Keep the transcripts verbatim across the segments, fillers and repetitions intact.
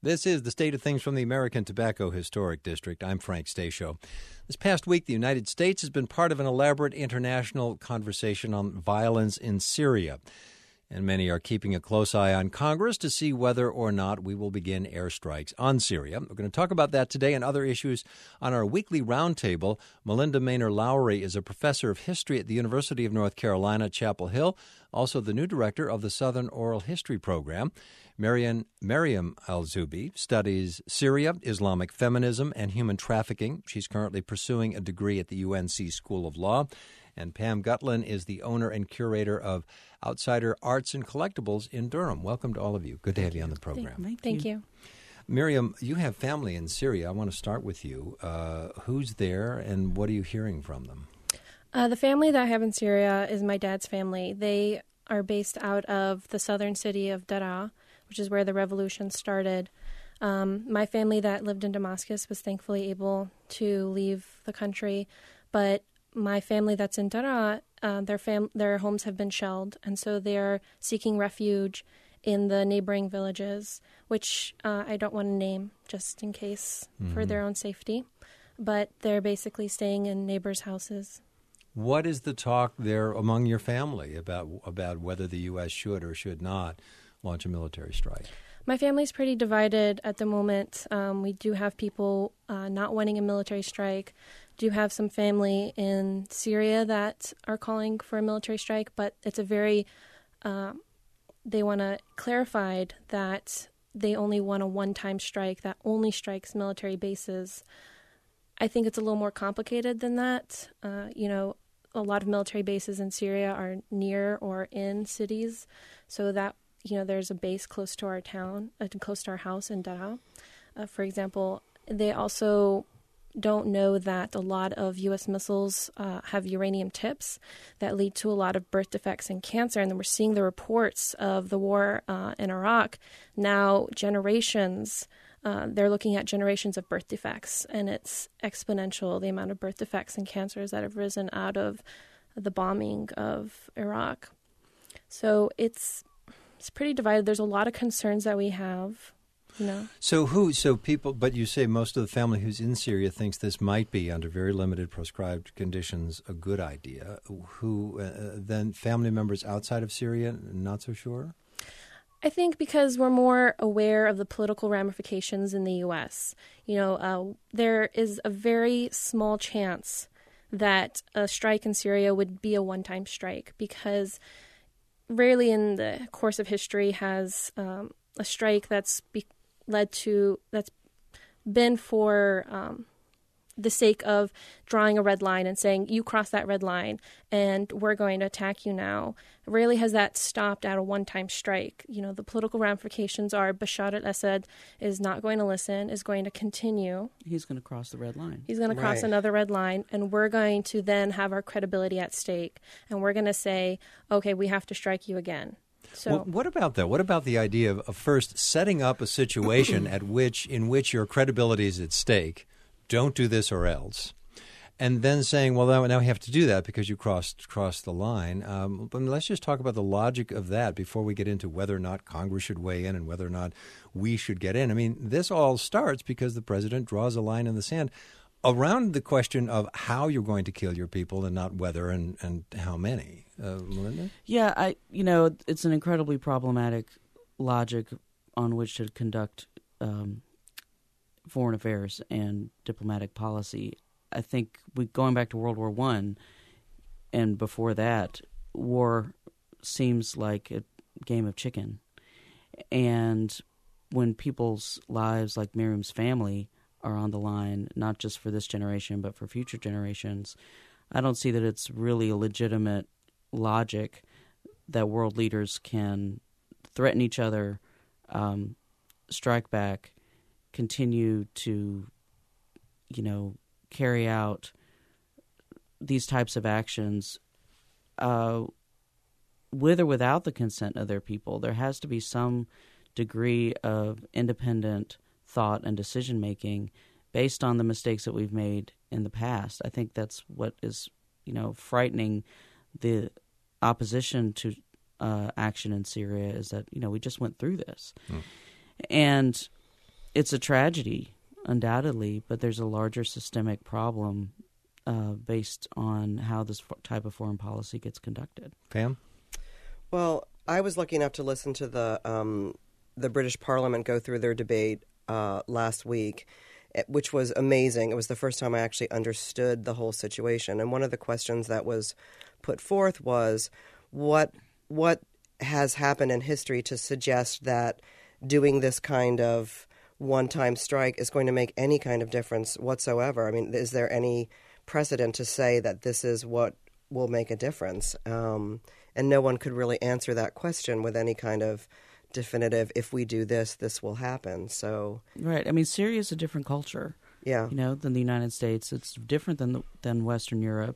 This is the State of Things from the American Tobacco Historic District. I'm Frank Stasio. This past week, the United States has been part of an elaborate international conversation on violence in Syria. And many are keeping a close eye on Congress to see whether or not we will begin airstrikes on Syria. We're going to talk about that today and other issues on our weekly roundtable. Melinda Maynor-Lowery is a professor of history at the University of North Carolina, Chapel Hill, also the new director of the Southern Oral History Program. Mariam, Mariam Al-Zubi studies Syria, Islamic feminism, and human trafficking. She's currently pursuing a degree at the U N C School of Law. And Pam Gutlin is the owner and curator of Outsider Arts and Collectibles in Durham. Welcome to all of you. Good to have you on the program. Thank, Thank you. you. Miriam, you have family in Syria. I want to start with you. Uh, who's there, and what are you hearing from them? Uh, the family that I have in Syria is my dad's family. They are based out of the southern city of Daraa, which is where the revolution started. Um, my family that lived in Damascus was thankfully able to leave the country, but my family that's in Daraa, uh, their fam- their homes have been shelled, and so they're seeking refuge in the neighboring villages, which uh, I don't want to name just in case mm-hmm. for their own safety, but they're basically staying in neighbors' houses. What is the talk there among your family about about whether the U S should or should not launch a military strike? My family's pretty divided at the moment. Um, we do have people uh, not wanting a military strike. Do have some family in Syria that are calling for a military strike, but it's a very, uh, they want to clarify that they only want a one-time strike that only strikes military bases. I think it's a little more complicated than that. Uh, you know, a lot of military bases in Syria are near or in cities, so that, you know, there's a base close to our town, uh, close to our house in Daraa. Uh, for example, they also don't know that a lot of U S missiles uh, have uranium tips that lead to a lot of birth defects and cancer. And then we're seeing the reports of the war uh, in Iraq. Now, generations, uh, they're looking at generations of birth defects, and it's exponential, the amount of birth defects and cancers that have risen out of the bombing of Iraq. So it's it's pretty divided. There's a lot of concerns that we have. No. So who? So people, but you say most of the family who's in Syria thinks this might be, under very limited proscribed conditions, a good idea. Who uh, then family members outside of Syria not so sure? I think because we're more aware of the political ramifications in the U S. You know, uh, there is a very small chance that a strike in Syria would be a one-time strike, because rarely in the course of history has um, a strike that's be- led to, that's been for um, the sake of drawing a red line and saying, you cross that red line and we're going to attack you now. Rarely has that stopped at a one-time strike. You know, the political ramifications are Bashar al-Assad is not going to listen, is going to continue. He's going to cross the red line. He's going to cross Right. another red line, and we're going to then have our credibility at stake. And we're going to say, okay, we have to strike you again. So, well, what about that? What about the idea of, of first setting up a situation at which in which your credibility is at stake? Don't do this or else. And then saying, well, now, now we have to do that because you crossed crossed the line. Um, but let's just talk about the logic of that before we get into whether or not Congress should weigh in and whether or not we should get in. I mean, this all starts because the president draws a line in the sand around the question of how you're going to kill your people and not whether and, and how many. Uh, Melinda? Yeah, I. You know, it's an incredibly problematic logic on which to conduct um, foreign affairs and diplomatic policy. I think we going back to World War One, and before that, war seems like a game of chicken. And when people's lives, like Miriam's family, are on the line, not just for this generation but for future generations, I don't see that it's really a legitimate logic that world leaders can threaten each other, um, strike back, continue to, you know, carry out these types of actions uh, with or without the consent of their people. There has to be some degree of independent thought and decision-making based on the mistakes that we've made in the past. I think that's what is, you know, frightening the opposition to uh, action in Syria, is that, you know, we just went through this. Mm. And it's a tragedy, undoubtedly, but there's a larger systemic problem uh, based on how this f- type of foreign policy gets conducted. Pam? Well, I was lucky enough to listen to the um, the British Parliament go through their debate uh, last week, which was amazing. It was the first time I actually understood the whole situation. And one of the questions that was put forth was, what what has happened in history to suggest that doing this kind of one-time strike is going to make any kind of difference whatsoever? I mean, is there any precedent to say that this is what will make a difference? Um, and no one could really answer that question with any kind of definitive, if we do this, this will happen. So Right. I mean, Syria is a different culture, yeah, you know, than the United States. It's different than the, than Western Europe.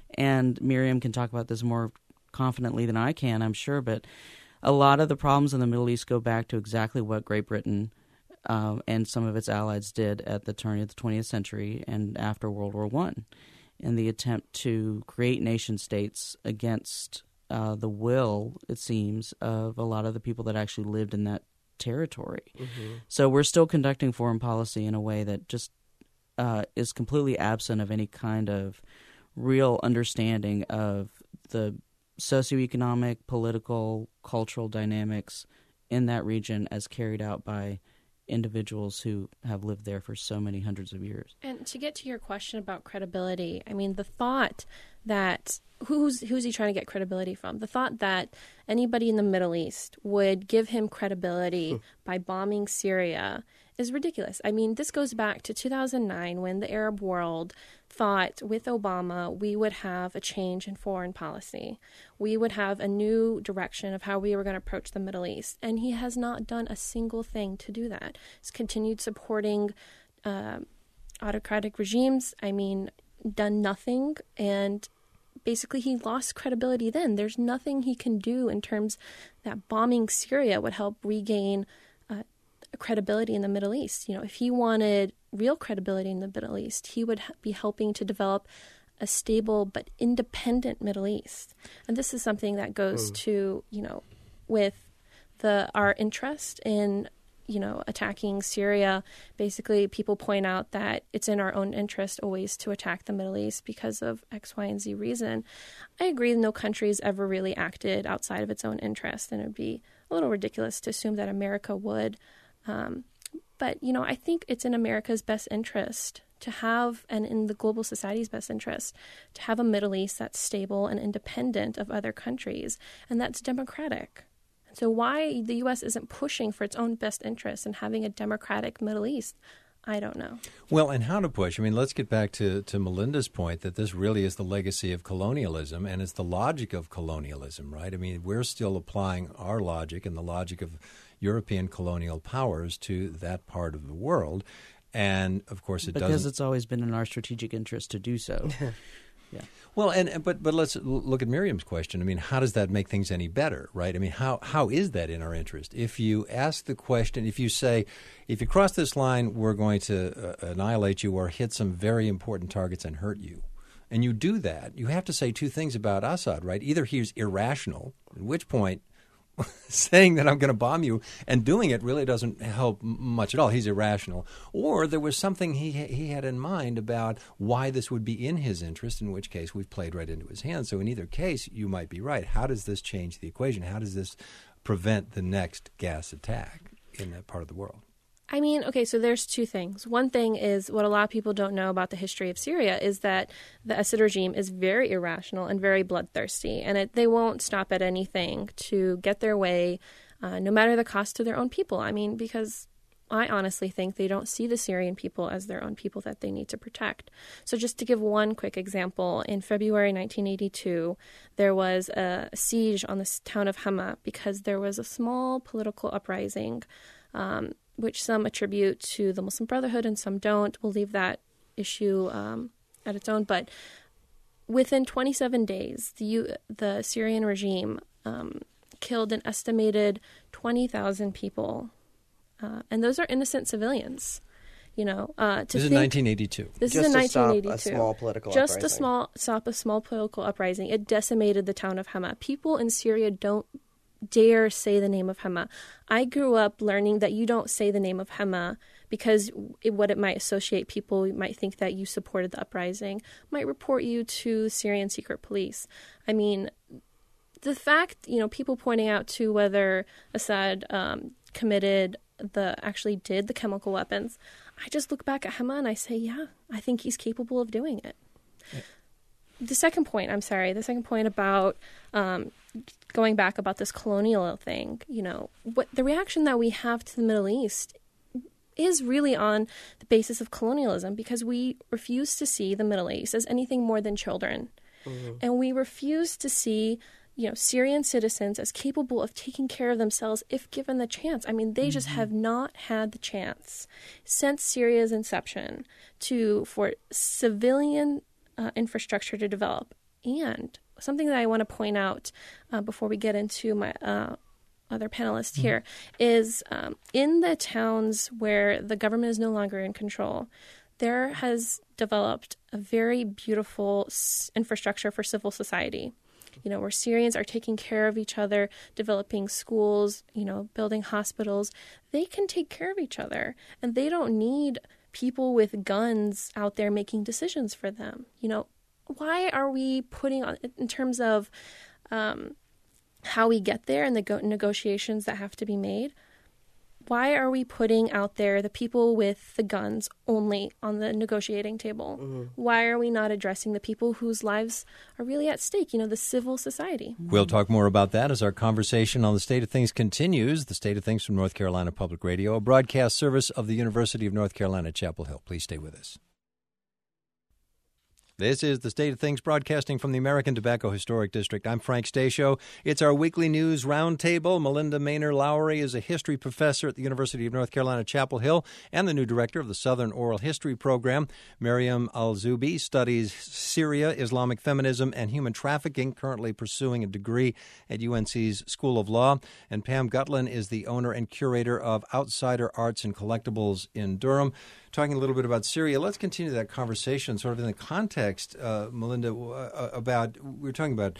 And Miriam can talk about this more confidently than I can, I'm sure. But a lot of the problems in the Middle East go back to exactly what Great Britain uh, and some of its allies did at the turn of the twentieth century and after World War One, in the attempt to create nation states against uh, the will, it seems, of a lot of the people that actually lived in that territory. Mm-hmm. So we're still conducting foreign policy in a way that just uh, is completely absent of any kind of real understanding of the socioeconomic, political, cultural dynamics in that region as carried out by individuals who have lived there for so many hundreds of years. And to get to your question about credibility, I mean, the thought that who's who's he trying to get credibility from? The thought that anybody in the Middle East would give him credibility hmm. by bombing Syria is ridiculous. I mean, this goes back to two thousand nine when the Arab world thought with Obama we would have a change in foreign policy. We would have a new direction of how we were going to approach the Middle East. And he has not done a single thing to do that. He's continued supporting uh, autocratic regimes. I mean, done nothing. And basically he lost credibility then. There's nothing he can do in terms that bombing Syria would help regain uh, credibility in the Middle East. You know, if he wanted real credibility in the Middle East, he would be helping to develop a stable but independent Middle East. And this is something that goes mm. to, you know, with the our interest in, you know, attacking Syria. Basically, people point out that it's in our own interest always to attack the Middle East because of X, Y, and Z reason. I agree no country has ever really acted outside of its own interest, and it would be a little ridiculous to assume that America would. Um, but, you know, I think it's in America's best interest to have, and in the global society's best interest, to have a Middle East that's stable and independent of other countries, and that's democratic. So why the U S isn't pushing for its own best interests and having a democratic Middle East, I don't know. Well, and how to push. I mean, let's get back to, to Melinda's point that this really is the legacy of colonialism, and it's the logic of colonialism, right? I mean, we're still applying our logic and the logic of European colonial powers to that part of the world. And, of course, it because doesn't... it's always been in our strategic interest to do so. Yeah. Well, and but but let's look at Miriam's question. I mean, how does that make things any better, right? I mean, how how is that in our interest? If you ask the question, if you say, if you cross this line, we're going to uh, annihilate you or hit some very important targets and hurt you, and you do that, you have to say two things about Assad, right? Either he's irrational, at which point saying that I'm going to bomb you and doing it really doesn't help much at all. He's irrational. Or there was something he he had in mind about why this would be in his interest, in which case we've played right into his hands. So in either case, you might be right. How does this change the equation? How does this prevent the next gas attack in that part of the world? I mean, okay, so there's two things. One thing is what a lot of people don't know about the history of Syria is that the Assad regime is very irrational and very bloodthirsty, and it, they won't stop at anything to get their way, uh, no matter the cost to their own people. I mean, because I honestly think they don't see the Syrian people as their own people that they need to protect. So just to give one quick example, in February nineteen eighty-two, there was a siege on the town of Hama because there was a small political uprising, um, which some attribute to the Muslim Brotherhood and some don't. We'll leave that issue um, at its own. But within twenty-seven days, the U- the Syrian regime um, killed an estimated twenty thousand people. Uh, and those are innocent civilians. You know, uh, to this is think, nineteen eighty-two. This Just is in to stop nineteen eighty-two. a small political Just uprising. a small stop a small political uprising. It decimated the town of Hama. People in Syria don't dare say the name of Hema. I grew up learning that you don't say the name of Hema because it, what it might associate people might think that you supported the uprising, might report you to Syrian secret police. I mean, the fact, you know, people pointing out to whether Assad um, committed the, actually did the chemical weapons, I just look back at Hema and I say, yeah, I think he's capable of doing it. Yeah. The second point, I'm sorry, the second point about um, going back about this colonial thing, you know, what the reaction that we have to the Middle East is really on the basis of colonialism, because we refuse to see the Middle East as anything more than children. Mm-hmm. And we refuse to see, you know, Syrian citizens as capable of taking care of themselves if given the chance. I mean, they mm-hmm. just have not had the chance since Syria's inception to for civilian uh, infrastructure to develop. And something that I want to point out uh, before we get into my uh, other panelists mm-hmm. here is um, in the towns where the government is no longer in control, there has developed a very beautiful s- infrastructure for civil society. You know, where Syrians are taking care of each other, developing schools, you know, building hospitals. They can take care of each other, and they don't need people with guns out there making decisions for them. You know, why are we putting on, in terms of um, how we get there and the go- negotiations that have to be made, why are we putting out there the people with the guns only on the negotiating table? Mm-hmm. Why are we not addressing the people whose lives are really at stake, you know, the civil society? We'll talk more about that as our conversation on the State of Things continues. The State of Things from North Carolina Public Radio, a broadcast service of the University of North Carolina, Chapel Hill. Please stay with us. This is the State of Things broadcasting from the American Tobacco Historic District. I'm Frank Stasio. It's our weekly news roundtable. Melinda Maynor Lowry is a history professor at the University of North Carolina, Chapel Hill, and the new director of the Southern Oral History Program. Maryam Al-Zubi studies Syria, Islamic feminism, and human trafficking, currently pursuing a degree at U N C's School of Law. And Pam Gutlin is the owner and curator of Outsider Arts and Collectibles in Durham. Talking a little bit about Syria, let's continue that conversation sort of in the context, uh, Melinda, uh, about, we were talking about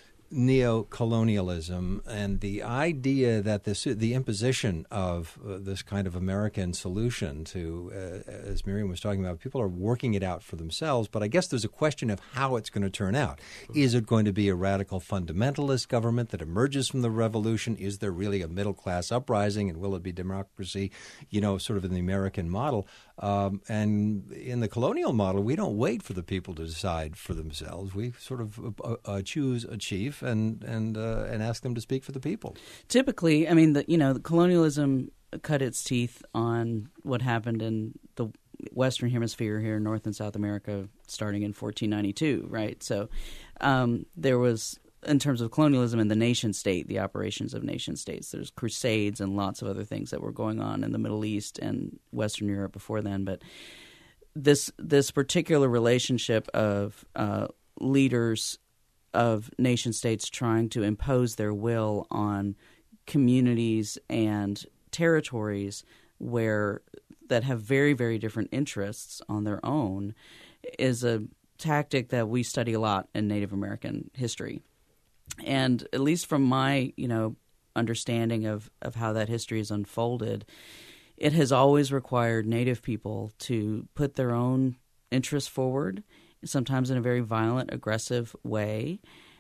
neo-colonialism and the idea that this, the imposition of uh, this kind of American solution to, uh, as Miriam was talking about, people are working it out for themselves, but I guess there's a question of how it's going to turn out. Is it going to be a radical fundamentalist government that emerges from the revolution? Is there really a middle-class uprising, and will it be democracy, you know, sort of in the American model? Um, and in the colonial model, we don't wait for the people to decide for themselves. We sort of uh, uh, choose a chief and and uh, and ask them to speak for the people. Typically, I mean, the, you know, the colonialism cut its teeth on what happened in the Western Hemisphere here in North and South America starting in fourteen ninety-two, right? So um, there was, in terms of colonialism and the nation state, the operations of nation states, there's crusades and lots of other things that were going on in the Middle East and Western Europe before then. But this this particular relationship of uh, leaders of nation states trying to impose their will on communities and territories where that have very, very different interests on their own is a tactic that we study a lot in Native American history. And at least from my, you know, understanding of, of how that history is unfolded, it has always required Native people to put their own interests forward, sometimes in a very violent, aggressive way.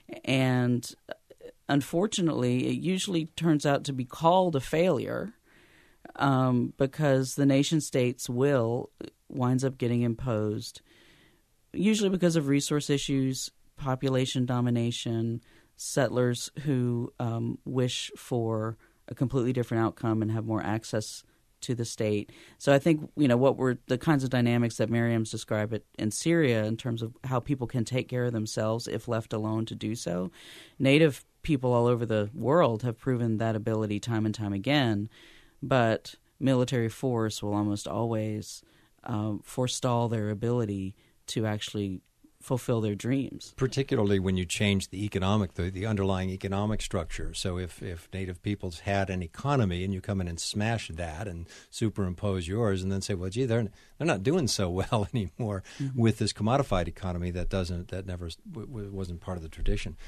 And unfortunately, it usually turns out to be called a failure um, because the nation state's will winds up getting imposed, usually because of resource issues, population domination, settlers who um, wish for a completely different outcome and have more access to the state. So I think, you know, what were the kinds of dynamics that Miriam's described it in Syria in terms of how people can take care of themselves if left alone to do so. Native people all over the world have proven that ability time and time again, but military force will almost always uh, forestall their ability to actually fulfill their dreams. Particularly when you change the economic, the, the underlying economic structure. So if, if Native peoples had an economy and you come in and smash that and superimpose yours and then say, well, gee, they're they're not doing so well anymore mm-hmm. with this commodified economy that doesn't that never w- wasn't part of the tradition.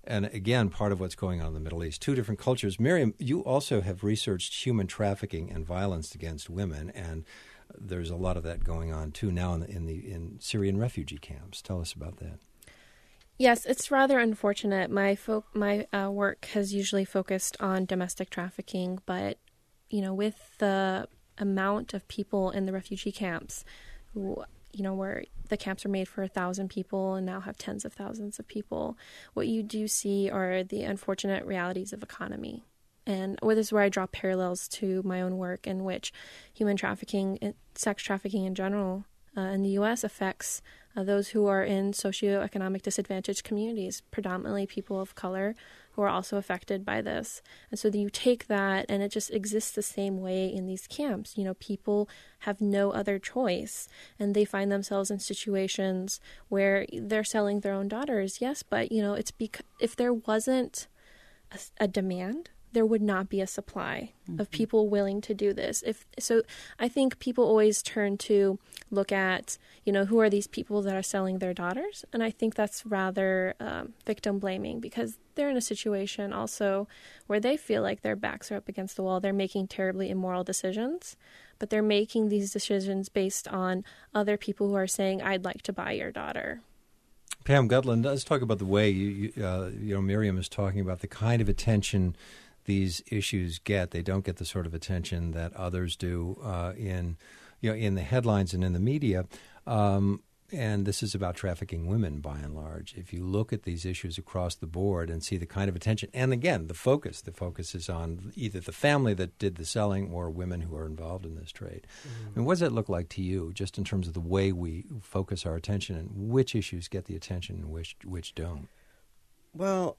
and again, part of what's going on in the Middle East. Two different cultures. Miriam, you also have researched human trafficking and violence against women, and there's a lot of that going on too now in the, in the in Syrian refugee camps. Tell us about that. Yes, it's rather unfortunate. My fo- my uh, work has usually focused on domestic trafficking, but you know, with the amount of people in the refugee camps, who, you know, where the camps are made for a thousand people and now have tens of thousands of people, what you do see are the unfortunate realities of economy. And this is where I draw parallels to my own work, in which human trafficking, and sex trafficking in general, uh, in the U S affects uh, those who are in socioeconomic disadvantaged communities, predominantly people of color, who are also affected by this. And so you take that, and it just exists the same way in these camps. You know, people have no other choice, and they find themselves in situations where they're selling their own daughters. Yes, but, you know, it's because if there wasn't a, a demand, there would not be a supply mm-hmm. of people willing to do this. If so, I think people always turn to look at, you know, who are these people that are selling their daughters? And I think that's rather um, victim blaming, because they're in a situation also where they feel like their backs are up against the wall. They're making terribly immoral decisions, but they're making these decisions based on other people who are saying, I'd like to buy your daughter. Pam Gutland, let's talk about the way, you, you, uh, you know, Miriam is talking about the kind of attention these issues get. They don't get the sort of attention that others do uh, in, you know, in the headlines and in the media. Um, and this is about trafficking women, by and large. If you look at these issues across the board and see the kind of attention, and again, the focus, the focus is on either the family that did the selling or women who are involved in this trade. Mm-hmm. I mean, what does that look like to you, just in terms of the way we focus our attention and which issues get the attention and which which don't? Well,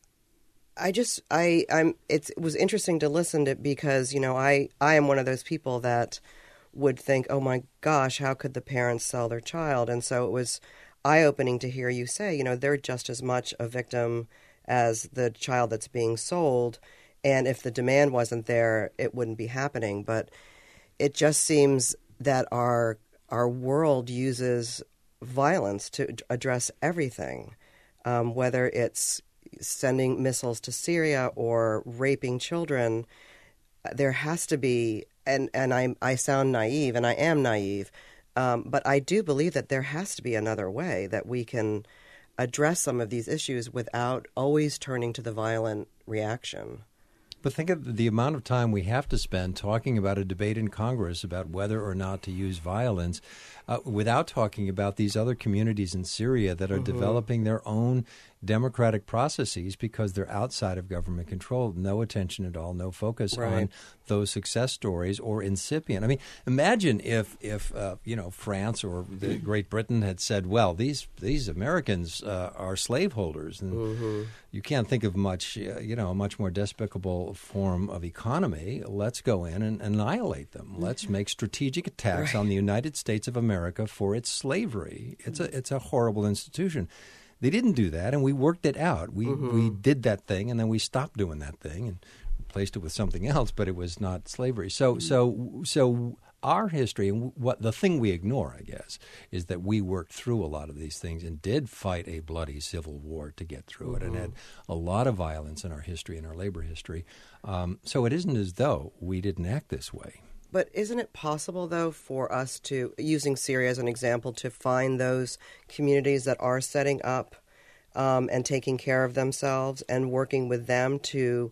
I just, I, I'm, it's, it was interesting to listen to, because, you know, I, I am one of those people that would think, oh my gosh, how could the parents sell their child? And so it was eye-opening to hear you say, you know, they're just as much a victim as the child that's being sold. And if the demand wasn't there, it wouldn't be happening. But it just seems that our, our world uses violence to address everything, um, whether it's sending missiles to Syria or raping children. There has to be, and, and I I sound naive, and I am naive, um, but I do believe that there has to be another way that we can address some of these issues without always turning to the violent reaction. But think of the amount of time we have to spend talking about a debate in Congress about whether or not to use violence uh, without talking about these other communities in Syria that are mm-hmm. developing their own democratic processes because they're outside of government control. No attention at all, no focus right. on those success stories or incipient. I mean, imagine if, if uh, you know, France or the Great Britain had said, well, these these Americans uh, are slaveholders, and mm-hmm. you can't think of much, uh, you know, a much more despicable form of economy. Let's go in and annihilate them. Let's make strategic attacks right. on the United States of America for its slavery. It's a it's a horrible institution. They didn't do that, and we worked it out. We mm-hmm. we did that thing, and then we stopped doing that thing and replaced it with something else, but it was not slavery. So mm-hmm. so so our history, and what the thing we ignore, I guess, is that we worked through a lot of these things and did fight a bloody civil war to get through mm-hmm. it, and had a lot of violence in our history, in our labor history. Um, so it isn't as though we didn't act this way. But isn't it possible, though, for us to, using Syria as an example, to find those communities that are setting up um, and taking care of themselves and working with them to,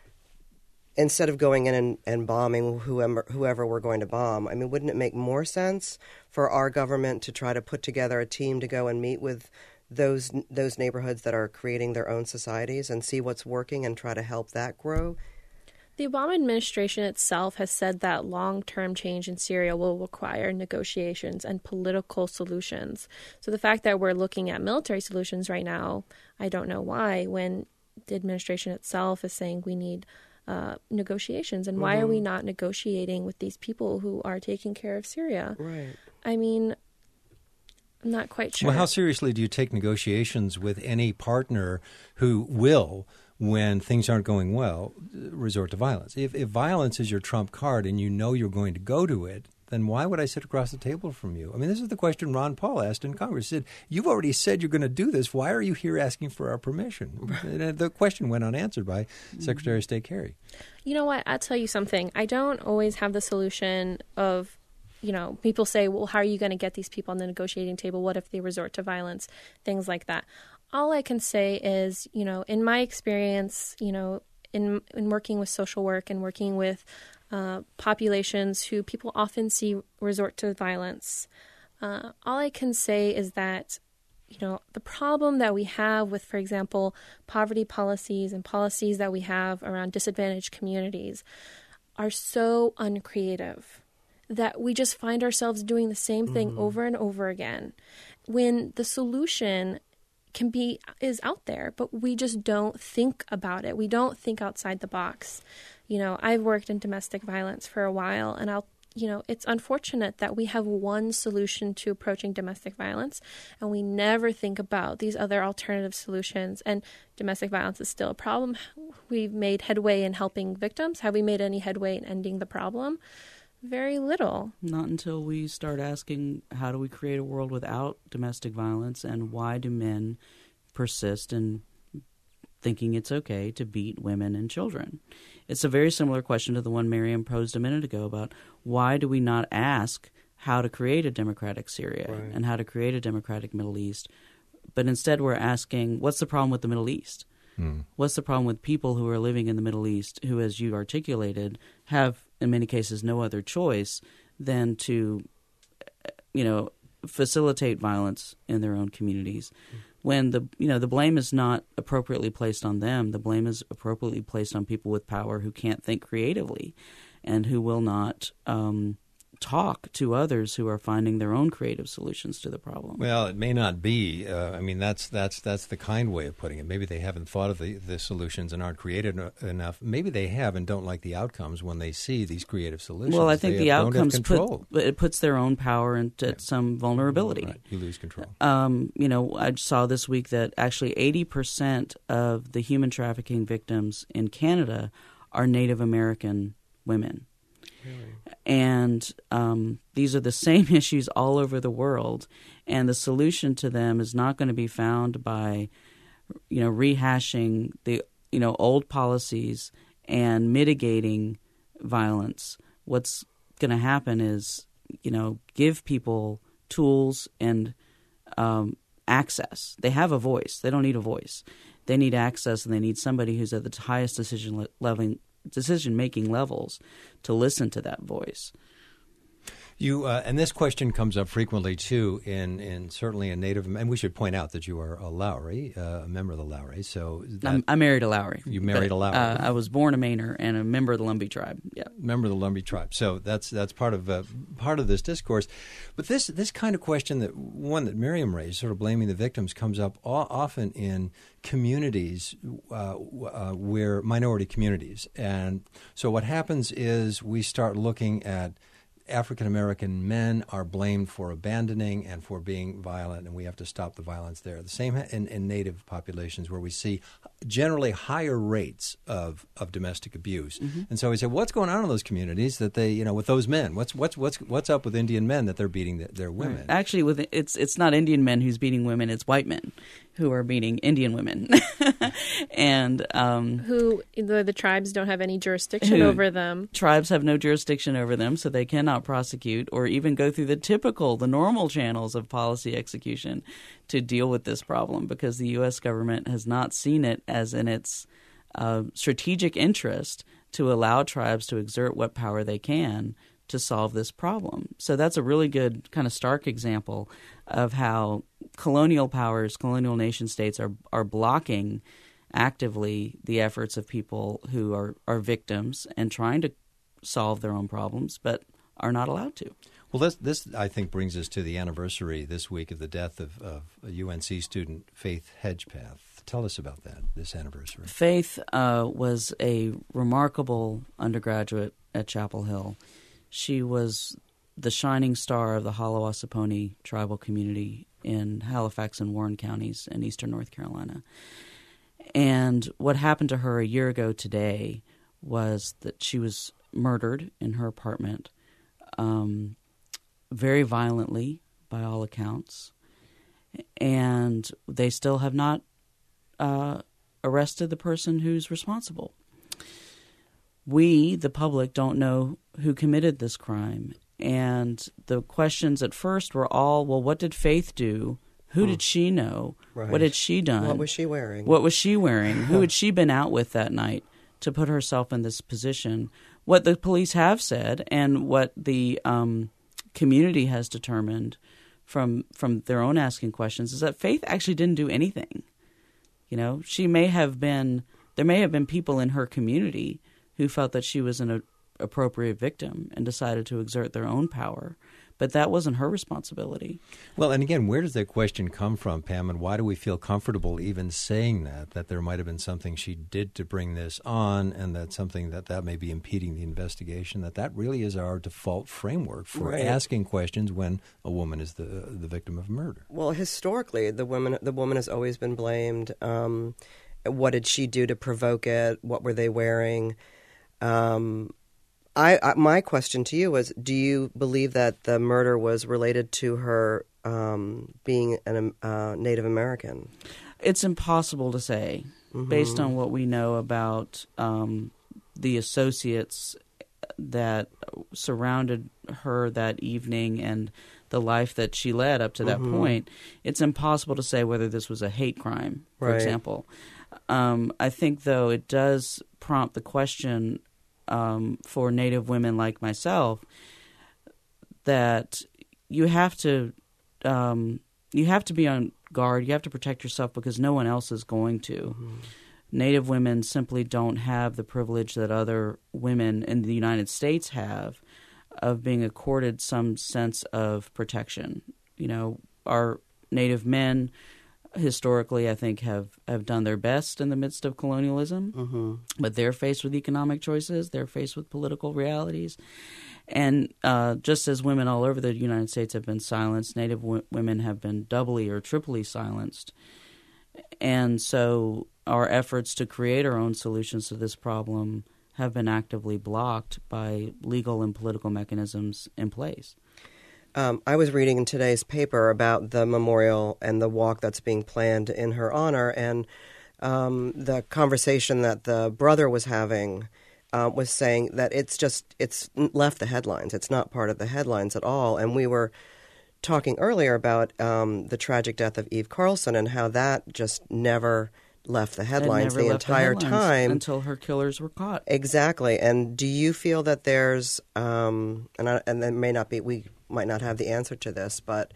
instead of going in and, and bombing whoever, whoever we're going to bomb, I mean, wouldn't it make more sense for our government to try to put together a team to go and meet with those those neighborhoods that are creating their own societies and see what's working and try to help that grow? The Obama administration itself has said that long-term change in Syria will require negotiations and political solutions. So the fact that we're looking at military solutions right now, I don't know why, when the administration itself is saying we need uh, negotiations. And mm-hmm. why are we not negotiating with these people who are taking care of Syria? Right. I mean, I'm not quite sure. Well, how seriously do you take negotiations with any partner who will, when things aren't going well, resort to violence? If, if violence is your trump card and you know you're going to go to it, then why would I sit across the table from you? I mean, this is the question Ron Paul asked in Congress. He said, you've already said you're going to do this. Why are you here asking for our permission? And the question went unanswered by mm-hmm. Secretary of State Kerry. You know what? I'll tell you something. I don't always have the solution of, you know, people say, well, how are you going to get these people on the negotiating table? What if they resort to violence? Things like that. All I can say is, you know, in my experience, you know, in in working with social work and working with uh, populations who people often see resort to violence, uh, all I can say is that, you know, the problem that we have with, for example, poverty policies and policies that we have around disadvantaged communities are so uncreative that we just find ourselves doing the same thing mm-hmm. over and over again, when the solution can be is out there, but we just don't think about it. We don't think outside the box. You know, I've worked in domestic violence for a while, and I'll, you know, it's unfortunate that we have one solution to approaching domestic violence, and we never think about these other alternative solutions. And domestic violence is still a problem. We've made headway in helping victims. Have we made any headway in ending the problem? Very little. Not until we start asking, how do we create a world without domestic violence, and why do men persist in thinking it's okay to beat women and children? It's a very similar question to the one Miriam posed a minute ago about why do we not ask how to create a democratic Syria right. and how to create a democratic Middle East, but instead we're asking, what's the problem with the Middle East? Hmm. What's the problem with people who are living in the Middle East who, as you articulated, have in many cases no other choice than to, you know, facilitate violence in their own communities? Hmm. When the you know the blame is not appropriately placed on them, the blame is appropriately placed on people with power who can't think creatively, and who will not um, talk to others who are finding their own creative solutions to the problem. Well, it may not be. Uh, I mean, that's that's that's the kind way of putting it. Maybe they haven't thought of the, the solutions and aren't creative en- enough. Maybe they have and don't like the outcomes when they see these creative solutions. Well, I think they the have, outcomes put it puts their own power into yeah. some vulnerability. Right. You lose control. Um, you know, I saw this week that actually eighty percent of the human trafficking victims in Canada are Native American women. Really? And um, these are the same issues all over the world, and the solution to them is not going to be found by, you know, rehashing the you know old policies and mitigating violence. What's going to happen is, you know, give people tools and um, access. They have a voice. They don't need a voice. They need access, and they need somebody who's at the highest decision level. decision-making levels to listen to that voice. You uh, and this question comes up frequently too, in, in certainly in Native. And we should point out that you are a Lowry, uh, a member of the Lowry. So that, I'm, I married a Lowry. You married but, a Lowry. Uh, I was born a Mainer and a member of the Lumbee tribe. Yeah, member of the Lumbee tribe. So that's that's part of uh, part of this discourse. But this this kind of question, that one that Miriam raised, sort of blaming the victims, comes up o- often in communities uh, uh, where minority communities. And so what happens is we start looking at African-American men are blamed for abandoning and for being violent, and we have to stop the violence there. The same in, in Native populations, where we see generally higher rates of, of domestic abuse. Mm-hmm. And so we say, what's going on in those communities that they, you know, with those men? What's what's what's what's up with Indian men that they're beating the, their women? Right. Actually, with it's it's not Indian men who's beating women; it's white men who are beating Indian women, and um, who the, the tribes don't have any jurisdiction over them. Tribes have no jurisdiction over them, so they cannot prosecute or even go through the typical, the normal channels of policy execution to deal with this problem, because the U S government has not seen it as in its uh, strategic interest to allow tribes to exert what power they can to solve this problem. So that's a really good kind of stark example of how colonial powers, colonial nation states are are blocking actively the efforts of people who are, are victims and trying to solve their own problems, but are not allowed to. Well, this, this I think, brings us to the anniversary this week of the death of, of a U N C student, Faith Hedgepath. Tell us about that, this anniversary. Faith uh, was a remarkable undergraduate at Chapel Hill. She was the shining star of the Halawa-Saponi tribal community in Halifax and Warren counties in eastern North Carolina. And what happened to her a year ago today was that she was murdered in her apartment. Um, very violently, by all accounts, and they still have not uh, arrested the person who's responsible. We, the public, don't know who committed this crime. And the questions at first were all, well, what did Faith do? Who hmm. did she know? Right. What had she done? What was she wearing? What was she wearing? Who had she been out with that night to put herself in this position? What the police have said and what the um, community has determined from from their own asking questions is that Faith actually didn't do anything. You know, she may have been, there may have been people in her community who felt that she was an a, appropriate victim and decided to exert their own power. But that wasn't her responsibility. Well, and again, where does that question come from, Pam, and why do we feel comfortable even saying that, that there might have been something she did to bring this on and that something that that may be impeding the investigation, that that really is our default framework for right. asking questions when a woman is the the victim of murder? Well, historically, the woman, the woman has always been blamed. Um, what did she do to provoke it? What were they wearing? Um I, I, my question to you was, do you believe that the murder was related to her um, being a uh, Native American? It's impossible to say, mm-hmm. based on what we know about um, the associates that surrounded her that evening and the life that she led up to that mm-hmm. point. It's impossible to say whether this was a hate crime, for right. example. Um, I think, though, it does prompt the question Um, for Native women like myself, that you have to um, you have to be on guard. You have to protect yourself because no one else is going to. Mm-hmm. Native women simply don't have the privilege that other women in the United States have of being accorded some sense of protection. You know, our Native men historically, I think, have, have done their best in the midst of colonialism, mm-hmm. but they're faced with economic choices. They're faced with political realities. And uh, just as women all over the United States have been silenced, Native w- women have been doubly or triply silenced. And so our efforts to create our own solutions to this problem have been actively blocked by legal and political mechanisms in place. Um, I was reading in today's paper about the memorial and the walk that's being planned in her honor, and um, the conversation that the brother was having uh, was saying that it's just, it's left the headlines. It's not part of the headlines at all. And we were talking earlier about um, the tragic death of Eve Carlson and how that just never left the headlines the entire the headlines time. Until her killers were caught. Exactly. And do you feel that there's, um, and, I, and there may not be, we might not have the answer to this, but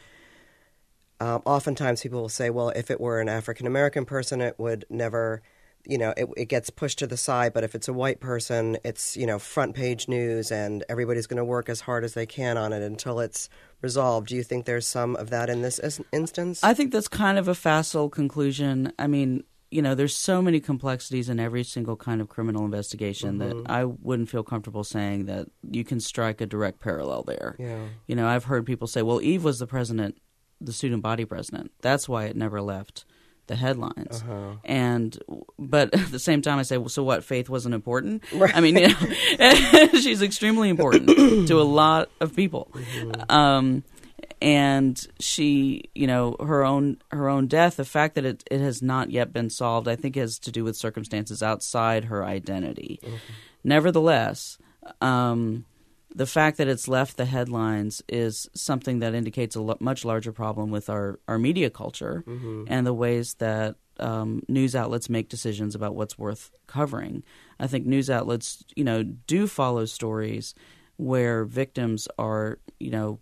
um, oftentimes people will say, well, if it were an African-American person, it would never, you know, it, it gets pushed to the side. But if it's a white person, it's, you know, front page news and everybody's going to work as hard as they can on it until it's resolved. Do you think there's some of that in this instance? I think that's kind of a facile conclusion. I mean, you know, there's so many complexities in every single kind of criminal investigation mm-hmm. that I wouldn't feel comfortable saying that you can strike a direct parallel there. Yeah. You know, I've heard people say, well, Eve was the president, the student body president. That's why it never left the headlines. Uh-huh. And but at the same time, I say, well, so what? Faith wasn't important? Right. I mean, you know, she's extremely important to a lot of people. Mm-hmm. Um, And she, you know, her own her own death, the fact that it, it has not yet been solved, I think has to do with circumstances outside her identity. Mm-hmm. Nevertheless, um, the fact that it's left the headlines is something that indicates a lo- much larger problem with our, our media culture mm-hmm. and the ways that um, news outlets make decisions about what's worth covering. I think news outlets, you know, do follow stories where victims are, you know,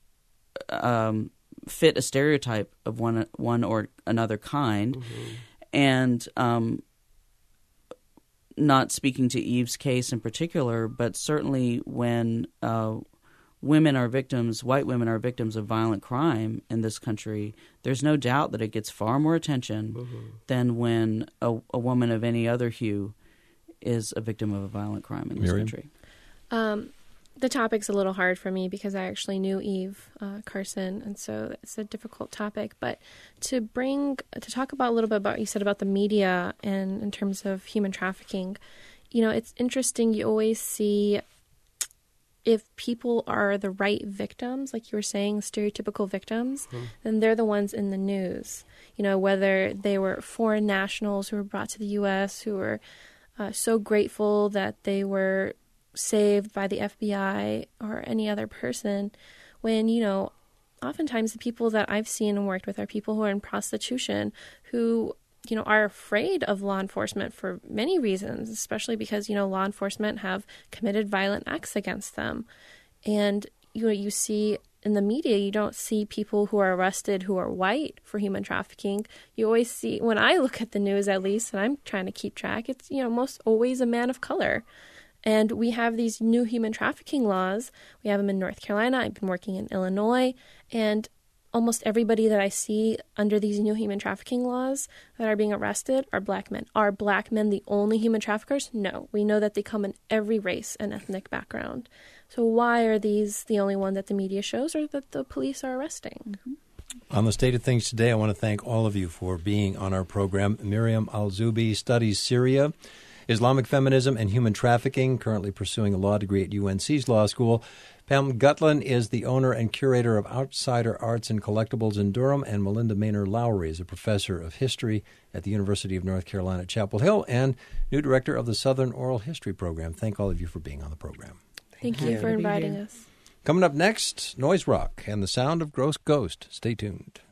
Um, fit a stereotype of one one or another kind, mm-hmm. and um, not speaking to Eve's case in particular, but certainly when uh, women are victims, white women are victims of violent crime in this country, there's no doubt that it gets far more attention mm-hmm. than when a, a woman of any other hue is a victim of a violent crime in this Miriam? country. Um, the topic's a little hard for me because I actually knew Eve uh, Carson, and so it's a difficult topic. But to bring to talk about a little bit about what you said about the media and in terms of human trafficking, you know, it's interesting. You always see if people are the right victims, like you were saying, stereotypical victims, mm. then they're the ones in the news. You know, whether they were foreign nationals who were brought to the U S, who were uh, so grateful that they were saved by the F B I or any other person, when, you know, oftentimes the people that I've seen and worked with are people who are in prostitution, who, you know, are afraid of law enforcement for many reasons, especially because, you know, law enforcement have committed violent acts against them. And, you know, you see in the media, you don't see people who are arrested who are white for human trafficking. You always see, when I look at the news at least, and I'm trying to keep track, it's, you know, most always a man of color. And we have these new human trafficking laws. We have them in North Carolina. I've been working in Illinois. And almost everybody that I see under these new human trafficking laws that are being arrested are black men. Are black men the only human traffickers? No. We know that they come in every race and ethnic background. So why are these the only one that the media shows or that the police are arresting? Mm-hmm. On the State of Things today, I want to thank all of you for being on our program. Miriam Al-Zubi studies Syria, Islamic feminism, and human trafficking, currently pursuing a law degree at U N C's Law School. Pam Gutlin is the owner and curator of Outsider Arts and Collectibles in Durham, and Melinda Maynor Lowry is a professor of history at the University of North Carolina at Chapel Hill and new director of the Southern Oral History Program. Thank all of you for being on the program. Thank, Thank you for inviting us. Coming up next, Noise Rock and the Sound of Gross Ghost. Stay tuned.